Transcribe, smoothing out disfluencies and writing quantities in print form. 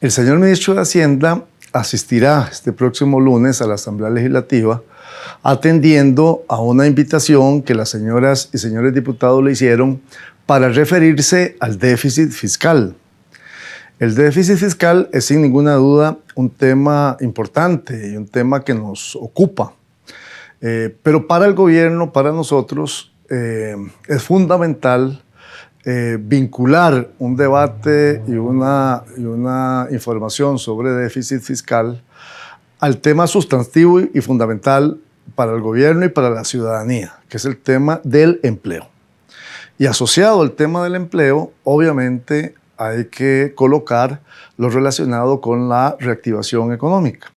El señor ministro de Hacienda asistirá este próximo lunes a la Asamblea Legislativa atendiendo a una invitación que las señoras y señores diputados le hicieron para referirse al déficit fiscal. El déficit fiscal es sin ninguna duda un tema importante y un tema que nos ocupa. Pero para el gobierno, para nosotros, es fundamental vincular un debate y una información sobre déficit fiscal al tema sustantivo y fundamental para el gobierno y para la ciudadanía, que es el tema del empleo. Y asociado al tema del empleo, obviamente hay que colocar lo relacionado con la reactivación económica.